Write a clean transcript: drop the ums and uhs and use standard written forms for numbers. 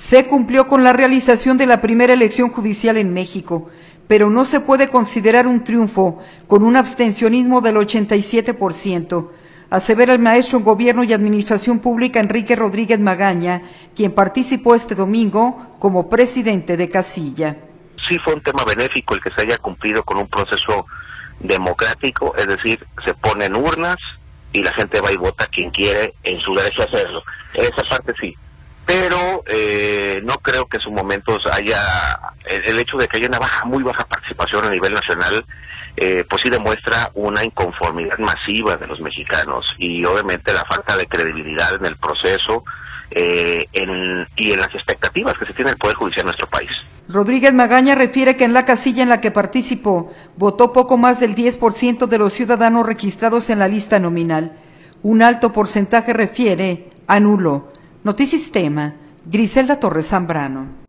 Se cumplió con la realización de la primera elección judicial en México, pero no se puede considerar un triunfo con un abstencionismo del 87%, asevera el maestro en Gobierno y Administración Pública Enrique Rodríguez Magaña, quien participó este domingo como presidente de casilla. Sí fue un tema benéfico el que se haya cumplido con un proceso democrático, es decir, se ponen urnas y la gente va y vota quien quiere en su derecho a hacerlo. Esa parte sí. Pero no creo que en sus momentos haya, el hecho de que haya una muy baja participación a nivel nacional, pues sí demuestra una inconformidad masiva de los mexicanos y obviamente la falta de credibilidad en el proceso y en las expectativas que se tiene el Poder Judicial en nuestro país. Rodríguez Magaña refiere que en la casilla en la que participó votó poco más del 10% de los ciudadanos registrados en la lista nominal. Un alto porcentaje, refiere, anuló. Notisistema, Griselda Torres Zambrano.